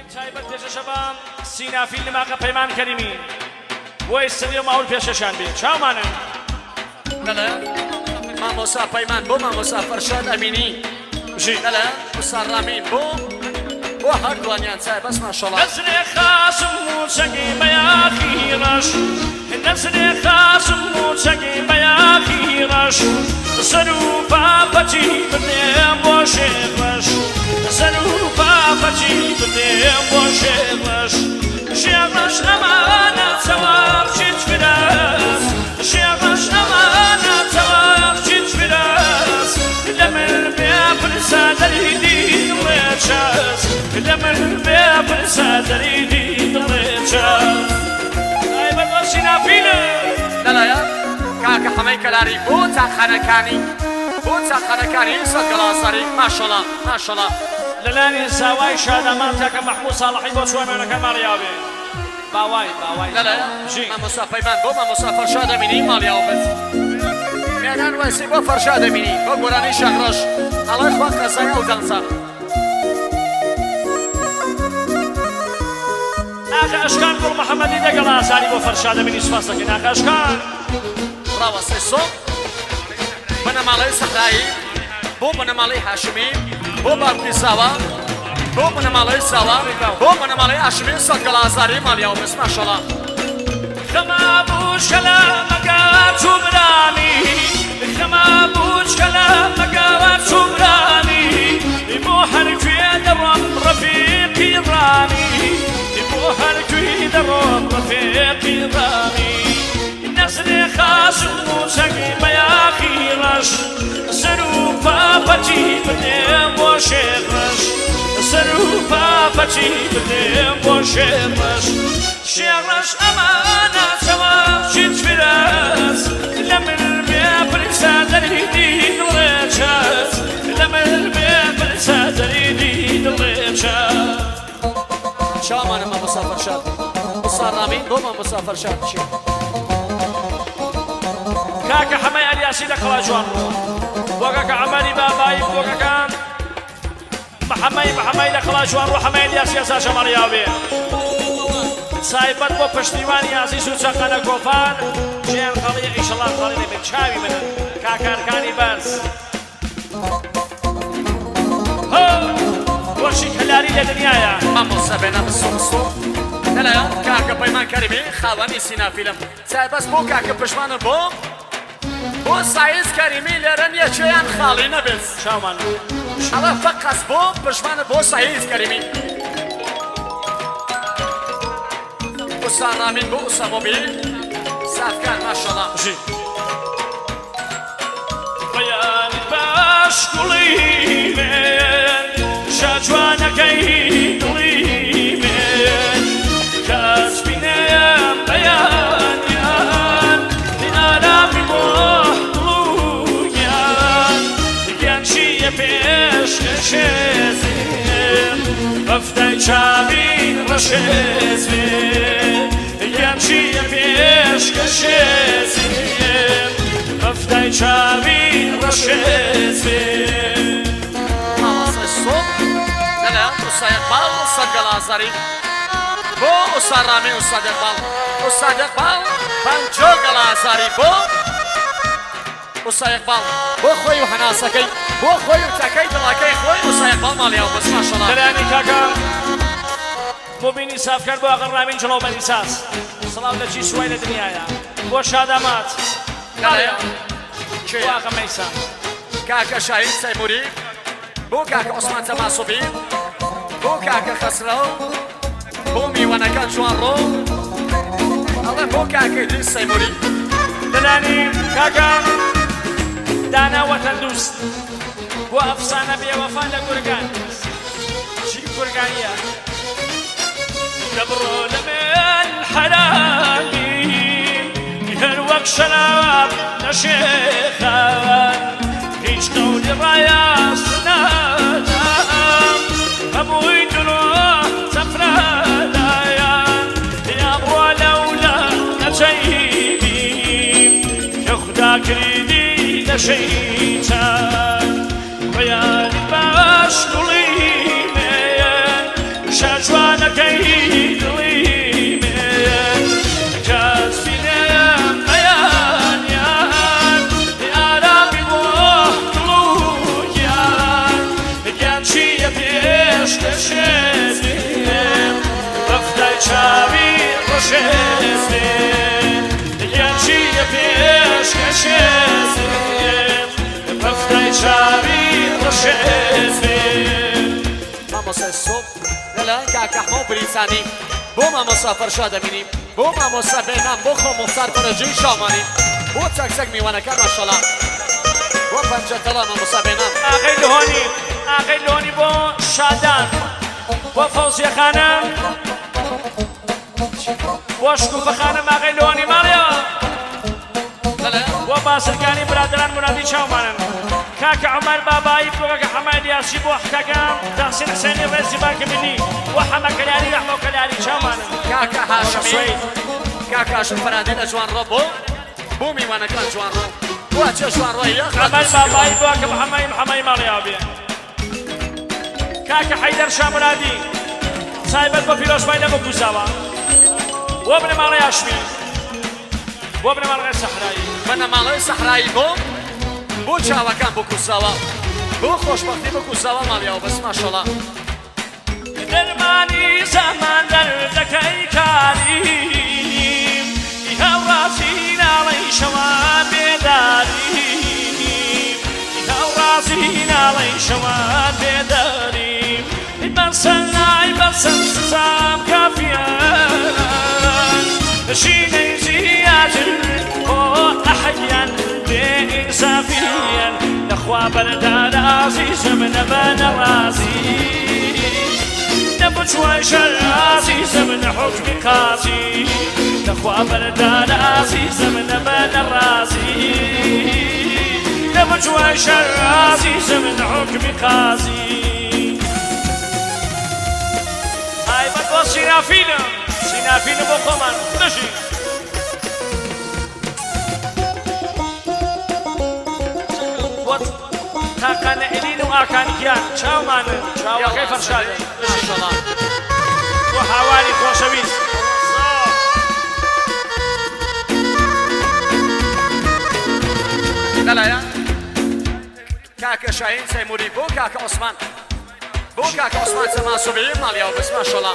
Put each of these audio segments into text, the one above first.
تایبەت پێشە شەبام سینافیل نماکە پەیمان کەریمی بۆی سەدی و ماول پێشەشان بێ چاومانە لەلە مامۆسا پەیمان بۆ مامۆسا فەرشاد ئەمینی لەلە ئوستاد ڕامین بۆ هەردووانیان چای بەس ماشەڵڵا نەسرێ خاسم و چەگی بەیاخی ڕەش نەسرێ خاسم و چەگی بەیاخی ڕەش سەر و پاپەچی بدێم بۆ شێڕەش سەر و پاپەچی بدێم بۆ شێڕەش شێڕەش ئەمانە چەواب چیت فرەس شێڕەش ئەمانە چەواب چیت فرەس لە من بێپرسە دەریدی دڵێ چەس لە من بێپرسە دەریدی دڵێ چەس تایبەت بە سینافیلە لەلایە کاکە حەمەی کەلاری بۆ چاخانەکانی سەد گەڵاسەری ماشەڵڵا ماشەڵڵا لەلانی ساوای شادەمان تاکە مەحموود ساڵحی بۆ چوارمێنەکە ماڵیاوێ باوای لەلایە مامۆستا پەیمان بۆ مامۆستا فەرشاد ئەمینی ماڵیاو بێت مێنان وەسی بۆ فەرشاد ئەمینی بۆ گۆرانی شەڕەش ئەڵای خوا قەزای ئەو دەنجە ناکە ئەشکان گوڵ محەممەدی دەگەڵ ئازاری بۆ فەرشاد ئەمینی سوپاس دەکەین ناکە ئەشکان ڕاوەسەی سۆ بنەماڵەی سەحرایی بۆ بنەماڵەی هاشمی بۆ باوکی ساوە بۆ بنەماڵەی ساوە بۆ بنەماڵەی هاشمی سەد گەڵازاری ماڵیاو بێت ماشەڵڵا خەما بووشکە لە مەگاوە چوبرانی خەما بووشکە لە مەگاوە چوبرانی بۆ هەرکوێ دەڕۆم ڕەفیقی ڕانی بۆ هەرکوێ دەڕۆم ڕەفیقی ڕانی نەسرێ خاسم و چەگی بەیاخی ڕەش سەر و پاپەچی بدێم بۆ شێڕەش سەر و پاپەچی بدێم بۆ شێڕەش شێڕەش ئەمانە چەواب چیت فرەس لە من بێپرسە دەریدی دڵێ چەس لە من بێپرسە دەریدی دڵێ چەس چاومانە مامۆستا فەرشاد ئوستاد ڕامین بۆ مامۆستا فەرشاد بچین کاکە حەمەی ئەلیاسی لە قەڵا جوان بۆ کاکە عەمەری بابایی بۆ کاکە محەمەی لە قەڵا جوان ڕۆ حەمەی ئەلیاسی ئەساشە مەڕیاوێ تایبەت بۆ پشتیوانی عەزیز و چەقەنە گۆپان ژیان خەڵی ئیشەڵڵا خەڵی نەبێت چاوی منن کاکارکانی بەرز گۆشی کەلاری لە دنیایە مامۆستا بێنە بسۆ لەلایە کاکە پەیمان کەریمی خاوەنی سینافیلم چای بەس بۆ کاکە پشمانە بۆ سایز کەریمی لێرە نییە چێیان خاڵی نەبێت چاومان ئەوە فەقەس بۆ پشمانە بۆ سایز کەریمی ئوستاد ڕامین بۆ ئوسەمۆبیل سافکان ماشەڵڵا بەیانی باش گوڵی من شاجوانەکەی دڵی من کەس بینەیەم بەیانیان ئارامی بۆ دڵویان گیان چیە پێشکەشێزێن هەفتەی چاوین ڕەشێزێن گیان چیە پێشکەشێزێن هەفتەی چاوین ڕەشێزێن مامۆستای سۆ لەلە ئوستاد ئیقبال سەد گەڵازاری بۆ ئوستاد ڕامین ئوستاد ئیقبال پەنجۆ گەڵازاری بۆ ئوستاد ئیقبال بۆ خۆی و هەناسەکەی بۆ خۆی و تەکەی دڵەکەی خۆی ئوستاد ئیقبال ماڵیاو بەس ماشەڵڵا دەرانی کاکە بۆ بینی سافکار بۆ ئاغا ڕامین جڵەو بەنیساس سڵاو لە چی سوای لە دنیایە بۆ شادەمات لەلایە بۆ ئاغا مەیسان کاکە شاهین سەیموری بۆ کاکە عوسمان تەماسوبی بۆ کاکە خەسرە بۆ میوانەکان جوان ڕۆ ئەڵێ بۆ کاکە ئیدریس سەیموری دەرانی کاکە دانا وەتەندوست بۆ ئەفسانە بێوەفان لە گورگان چی گورگانیە دەبڕۆ لە من حەرامی هەر وەک شەراب نەشێخان هیچ قەولی ڕایاستنەدام هەمووی درۆ زەفرەدایان یامڕۆ لەولە نەچەیبیم کە خودا کردی لە شەیتان بەیانی باش گوڵی مێن شەجوانە بێ پێشکەشێت بەفتەی چاوی ڕشێت مامۆسای سۆپ لەلایەن کاکە ئەحمەد بریسانی بۆ مامۆستا فەرشاد ئەمینی بۆ مامۆستا بێنام بۆ خۆ مختار بەرەجەی شامانی بۆ چەکچەک میوانەکان ماشەڵا بۆ پەنجەتەڵا مامۆستا بێنام ئاغەی لۆنی بۆ شادان بۆ فەوزیە خانم بۆ شکوفە خانم ئاغەی لۆنی ماڵیەوە بۆ باسرگانی برادران منادی چاومانن کاکە عومەر بابایی بۆ کاکە حەمای دیاسی بۆ کاکە تەحسین حسێنی ڕێزی بانکە ملی بۆ حەمە کەلاری ڕەحمە و کەلاری چاومانن کاکە هاشمی کاکە هاشم فەرادێ لە جوانڕۆ بۆ میوانەکان جوانڕۆ بۆ چێ جوانڕۆی عومەر بابایی بۆ کاکە محەمەی ماڵیاوە بێ کاکە حەیدەر شا منادی سایبەت بۆ پیرۆزبای لە بۆ کوزاوە بۆ بنە ماڵی هاشمی بۆ بنە ماڵی سەحرایی بنە ماڵی سەحرایی بۆ چاوەکان بۆ کوزاوە بۆ خۆشبەختی بۆ کوزاوە ماڵیاوە بەس ماشەڵا دەرمانی زەمان دەردەکەی کاریم هەوڕازی ناڵەی شەوان بێداریم هەوڕازی ناڵەی شەوان بێداریم بەسەلای بەسەم سزام کافیان شینەی زیاتر بۆ ئەحەیان بێئینسافیان نەخوا بەردان عزیزم نەبە نەڕازی نەبچوە شەر عزیزم نەحوکمی قازی نەخوا بەردان عزیزم نەبە نەڕازی نەبچوە شەر عزیزم نەحوکمی قازی ئایبەت بۆ سینافینە بۆ خۆمان دژی تاقانە ئەلین و ئاکانیان چاومانن چاوەکەی فەرشادە بۆ هاواری خۆشەویست لەلایەن کاکە شاهین سەیموری بۆ کاکە عوسمان بۆ کاکە عوسمان سەماسوبەیە ماڵیاوە بەس ماشەڵا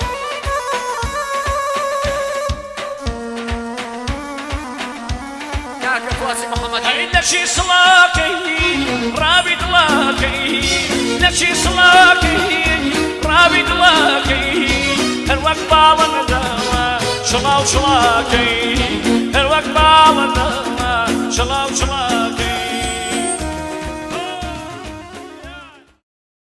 کاکە فواسی محەممەدی نەچی سڵاکەی ڕابی دڵاکەی نەچی سڵاکەی ڕابی دڵاکەی هەروەک باڵەندەوە شڵاو شڵاکەی هەروەک باڵەندەوە شڵاو شڵاکەی